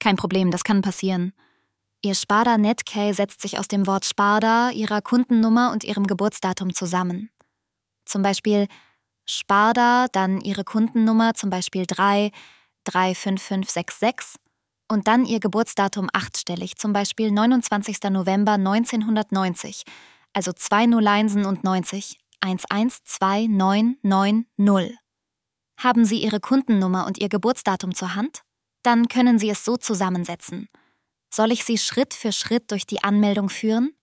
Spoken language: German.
Kein Problem, das kann passieren. Ihr Sparda Netcare setzt sich aus dem Wort Sparda, ihrer Kundennummer und ihrem Geburtsdatum zusammen. Zum Beispiel Sparda, dann ihre Kundennummer, zum Beispiel 35566 und dann ihr Geburtsdatum achtstellig, zum Beispiel 29. November 1990, also 201 und 90, 112990. Haben Sie Ihre Kundennummer und Ihr Geburtsdatum zur Hand? Dann können Sie es so zusammensetzen. Soll ich Sie Schritt für Schritt durch die Anmeldung führen?